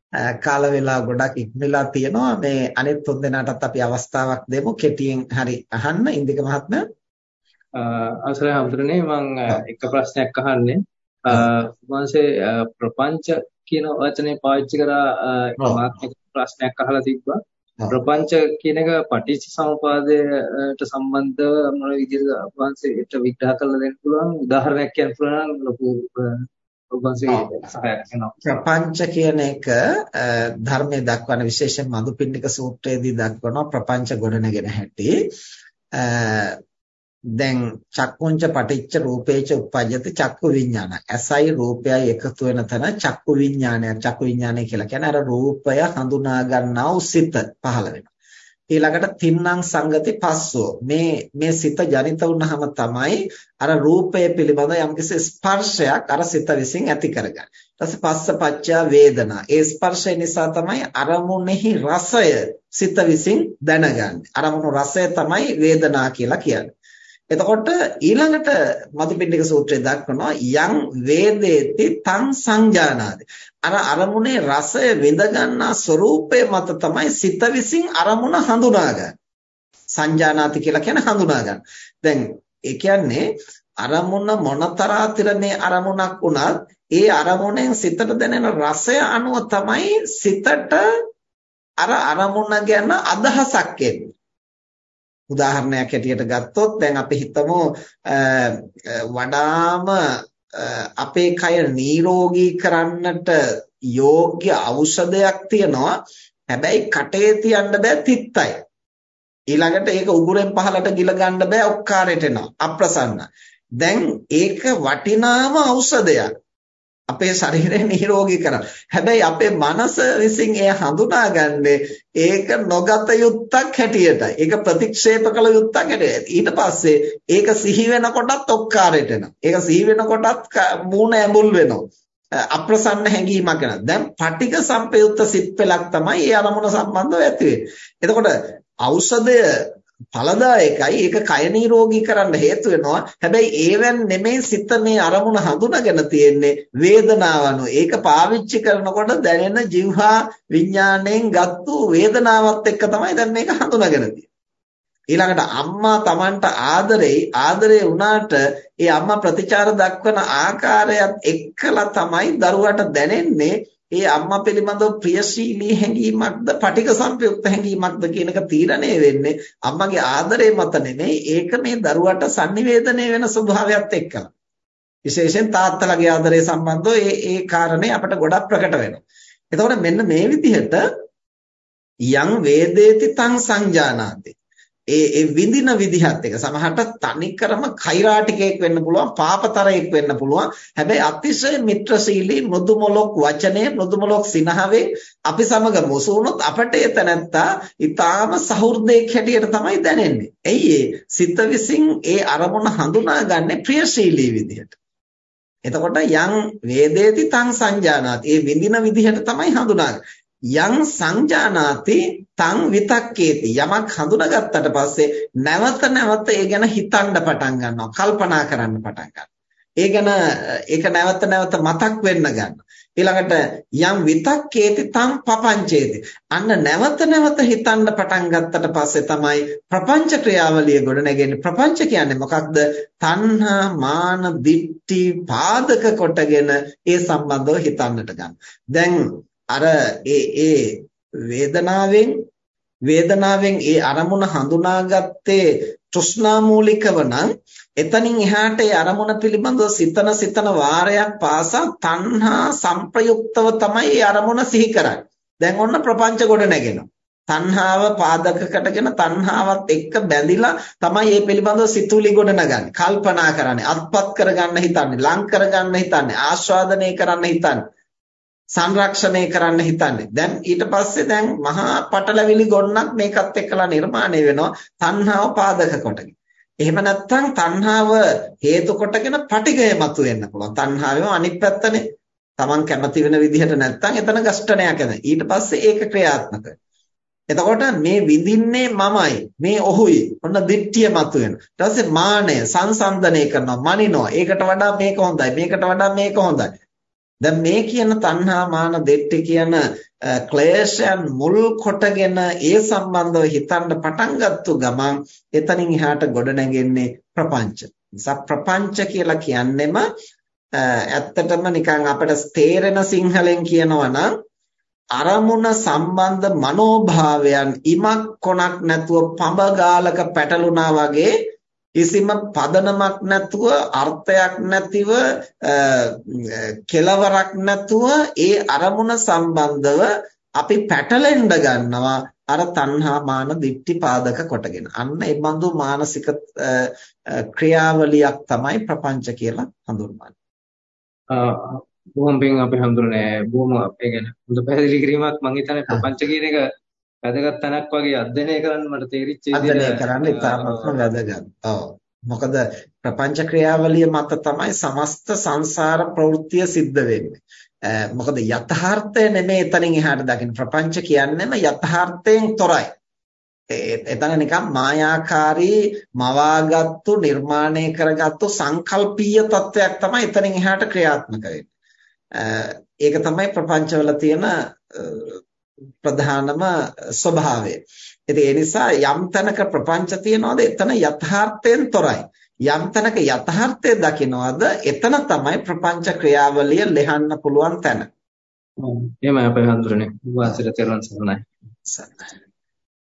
කාල වේලා ගොඩක් ඉක්මනලා තියෙනවා. මේ අනිත් තුන් දෙනාටත් අපි අවස්ථාවක් දෙමු. කෙටියෙන් හරි අහන්න ඉන්දික මහත්මයා. අවසරයි හඳුරන්නේ මම එක ප්‍රශ්නයක් අහන්නේ. වංශේ ප්‍රපංච කියන වචනේ පාවිච්චි කරා මාත්‍රික ප්‍රශ්නයක් අහලා තිබ්බා. ප්‍රපංච කියන එක පටිච්චසමුපාදයට සම්බන්ධව මොන විදිහට වංශයට විග්‍රහ කරලා දෙන්න පුළුවන් උදාහරණයක් කියන්න පුළුවන් නම් ලොකු ප්‍රපංච කියන එක ධර්මයේ දක්වන විශේෂයෙන් මදුපිණ්ඩික සූත්‍රයේදී දක්වනවා ප්‍රපංච ගොඩනගෙන හැටි. දැන් චක්කුංච පටිච්ච රූපේච උප්පජ්ජති චක්කු විඥාන. ඇසයි රූපයයි එකතු වෙන තැන චක්කු විඥානය. චක්කු විඥානය කියලා කියන්නේ අර රූපය හඳුනා ගන්නා වූ සිත පහළ වෙනවා. ඊළඟට තින්නම් සංගති පස්සෝ මේ සිත ජනිත වුනහම තමයි අර රූපය පිළිබඳ යම්කිසි ස්පර්ශයක් අර සිත විසින් ඇති කරගන්නේ. ඊට පස්සේ පස්ස පච්චා වේදනා. ඒ ස්පර්ශය නිසා තමයි අරමුණෙහි රසය සිත විසින් දැනගන්නේ. අරමුණු රසය තමයි වේදනා කියලා කියන්නේ. එතකොට ඊළඟට මදුපිණ්ඩික සූත්‍රයේ දක්වනවා යං වේදේති තං සංජානාති. අර අරමුණේ රසය විඳ ගන්නා ස්වરૂපය මත තමයි සිත විසින් අරමුණ හඳුනාගන්නේ. සංජානාති කියලා කියන්නේ හඳුනා ගන්න. දැන් ඒ කියන්නේ අරමුණ මොනතරාතිරනේ අරමුණක් වුණත් ඒ අරමුණෙන් සිතට දැනෙන රසය අනුව තමයි සිතට අර අරමුණ ගැන අදහසක් එන්නේ. උදාහරණයක් හැටියට ගත්තොත් දැන් අපි හිතමු වඩාම අපේ කය නිරෝගී කරන්නට යෝග්‍ය ඖෂධයක් තියෙනවා. හැබැයි කටේ තියන්න බෑ තිත්තයි. ඊළඟට ඒක උගුරෙන් පහලට ගිල ගන්න බෑ ඔක්කාරයට එනවා අප්‍රසන්න. දැන් ඒක වටිනාම ඖෂධයක්. අපේ ශරීරය නිරෝගී කරන. හැබැයි අපේ මනස විසින් එය හඳුනාගන්නේ ඒක නොගත යුත්තක් හැටියටයි. ඒක ප්‍රතික්ෂේප කළ යුත්තක් හැටියට. ඊට පස්සේ ඒක සිහි වෙනකොටත් ඔක්කාරයට එනවා. ඒක සිහි වෙනකොටත් මූණ ඇඹුල් වෙනවා. අප්‍රසන්න හැඟීමක් එනවා. දැන් පටික සම්පයුක්ත සිත් පෙලක් තමයි ඒ අරමුණ සම්බන්ධව ඇති වෙන්නේ. එතකොට ඖෂධය ඵලදායකයි. ඒක කය නිරෝගී කරන්න හේතු වෙනවා. හැබැයි ඒවෙන් නෙමෙයි සිත මේ අරමුණ හඳුනාගෙන තියෙන්නේ වේදනාව අනුව. ඒක පාවිච්චි කරනකොට දැනෙන જીවහා විඥාණයෙන් ගත්තු වේදනාවත් එක්ක තමයි දැන් මේක හඳුනාගෙන තියෙන්නේ. ඊළඟට අම්මා Tamanට ආදරේ වුණාට ඒ අම්මා ප්‍රතිචාර දක්වන ආකාරයත් එක්කලා තමයි දරුවාට දැනෙන්නේ ඒ අම්මා පිළිබඳව ප්‍රියශීලී හැඟීමක්ද පටික සම්පයුක්ත හැඟීමක්ද කියන එක තීරණය වෙන්නේ අම්මගේ ආදරේ මත නෙමෙයි. ඒක මේ දරුවට sannivedanaya වෙන ස්වභාවයත් එක්කලා. විශේෂයෙන් තාත්තලාගේ ආදරේ සම්බන්ධව ඒ කාරණේ අපිට ගොඩක් ප්‍රකට වෙනවා. එතකොට මෙන්න මේ විදිහට යං වේදේති තං සංජානාති. ඒ විඳින විදිහත් එක සමහරට තනිකරම කෛරාටිකයෙක් වෙන්න පුළුවන්, පාපතරයෙක් වෙන්න පුළුවන්. හැබැයි අතිශය මිත්‍රශීලී මෘදු මොලොක් වචනේ මෘදු මොලොක් සිනහවේ අපි සමග මුසු වුණොත් අපට ඒ තැනත්තා ඊටාම සහෘදයෙක් හැටියට තමයි දැනෙන්නේ. එයි සිත විසින් ඒ අරමුණ හඳුනාගන්නේ ප්‍රියශීලී විදිහට. එතකොට යං වේදේති තං සංජානාති. ඒ විඳින විදිහට තමයි හඳුනාගන්නේ. යං සංජානාති තං විතක්කේති. යමක් හඳුනාගත්තට පස්සේ නැවත නැවත ඒ ගැන හිතන්න පටන් ගන්නවා, කල්පනා කරන්න පටන් ගන්නවා. ඒ ගැන ඒක නැවත නැවත මතක් වෙන්න ගන්නවා. ඊළඟට යම් විතක්කේති තං පපංචේති. අන්න නැවත නැවත හිතන්න පටන් ගත්තට පස්සේ තමයි ප්‍රපංච ක්‍රියාවලිය ගොඩ නැගෙන්නේ. ප්‍රපංච කියන්නේ මොකක්ද? තණ්හා, මාන, දිට්ඨි පාදක කොටගෙන ඒ සම්බන්ධව හිතන්නට ගන්න. දැන් අර ඒ වේදනාවෙන් ඒ අරමුණ හඳුනාගත්තේ තෘෂ්ණා මූලිකව නම් එතනින් එහාට ඒ අරමුණ පිළිබඳව සිතන වාරයක් පාසා තණ්හා සංප්‍රයුක්තව තමයි ඒ අරමුණ සිහි කරන්නේ. දැන් ඔන්න ප්‍රපංච ගොඩ නැගෙනවා. තණ්හාව පාදක කොටගෙන තණ්හාවත් එක්ක බැඳිලා තමයි මේ පිළිබඳව සිතුවිලි ගොඩ නගන්නේ. කල්පනා කරන්නේ, අත්පත් කරගන්න හිතන්නේ, ලං කරගන්න හිතන්නේ, ආස්වාදනය කරන්න හිතන්නේ, සංරක්ෂණය කරන්න හිතන්නේ. දැන් ඊට පස්සේ දැන් මහා පටලැවිලි ගොන්නක් මේකත් එක්කලා නිර්මාණය වෙනවා තණ්හාව පාදක කොටගෙන. එහෙම නැත්නම් තණ්හාව හේතු කොටගෙන පටිඝය මතුවෙන්න පුළුවන්. තණ්හාවෙම අනිත් පැත්තනේ. Taman කැමති වෙන විදිහට නැත්නම් එතන ගෂ්ඨණයක් එනවා. ඊට පස්සේ ඒක ක්‍රියාත්මක. එතකොට මේ විඳින්නේ මමයි, මේ ඔහුයි. ඔන්න දිට්ඨිය මතුවෙනවා. ඊට පස්සේ මානය සංසන්දනය කරනවා, මනිනවා. ඒකට වඩා මේක හොඳයි, මේකට වඩා මේක හොඳයි. දැන් මේ කියන තණ්හා මාන දිට්ඨි කියන ක්ලේශයන් මුල් කොටගෙන ඒ සම්බන්ධව හිතන්න පටන් ගත්ත ගමන් එතනින් එහාට ගොඩ නැගෙන්නේ ප්‍රපංච. නිසා ප්‍රපංච කියලා කියන්නෙම ඇත්තටම නිකන් අපිට තේරෙන සිංහලෙන් කියනවා නම් අරමුණ සම්බන්ධ මනෝභාවයන් ඉමක් කොනක් නැතුව පඹගාලක පැටලුණා වගේ කිසිම පදනමක් නැතුව අර්ථයක් නැතිව කෙලවරක් නැතුව ඒ අරමුණ සම්බන්ධව අපි පැටලෙන්න ගන්නවා අර තණ්හා මාන දිට්ඨි පාදක කොටගෙන. අන්න ඒ බඳු මානසික ක්‍රියාවලියක් තමයි ප්‍රපංච කියලා හඳුන්වන්නේ. බොහොම පිං අපි හඳුනන්නේ බොහොම ඒ කියන්නේ හොඳ පැහැදිලි කිරීමක් මම හිතන්නේ ප්‍රපංච කියන එක වැදගත් තැනක් වගේ අධ්‍යයනය කරන්න මට තේරිච්ච විදිහට අධ්‍යයනය කරන්න ඉතාමත්ම වැදගත්. ඔව්. මොකද ප්‍රපංච ක්‍රියාවලිය මත තමයි සමස්ත සංසාර ප්‍රවෘත්තිය සිද්ධ වෙන්නේ. මොකද යථාර්ථය නෙමෙයි එතනින් එහාට දකින්න. ප්‍රපංච කියන්නේම යථාර්ථයෙන් තොරයි. එතන නිකන් මායාකාරී මවාගත්තු නිර්මාණය කරගත්තු සංකල්පීය තත්වයක් තමයි එතනින් එහාට ක්‍රියාත්මක වෙන්නේ. ඒක තමයි ප්‍රපංචවල තියෙන ප්‍රධානම ස්වභාවය. ඉතින් ඒ නිසා යම් තැනක ප්‍රපංච තියනවාද එතන යථාර්ථයෙන් තොරයි. යම් තැනක යථාර්ථය දකින්නවාද එතන තමයි ප්‍රපංච ක්‍රියාවලිය ලෙහන්න පුළුවන් තැන. එහෙමයි අපේ හඳුරන්නේ. වාසිර තෙරුවන් සරණයි.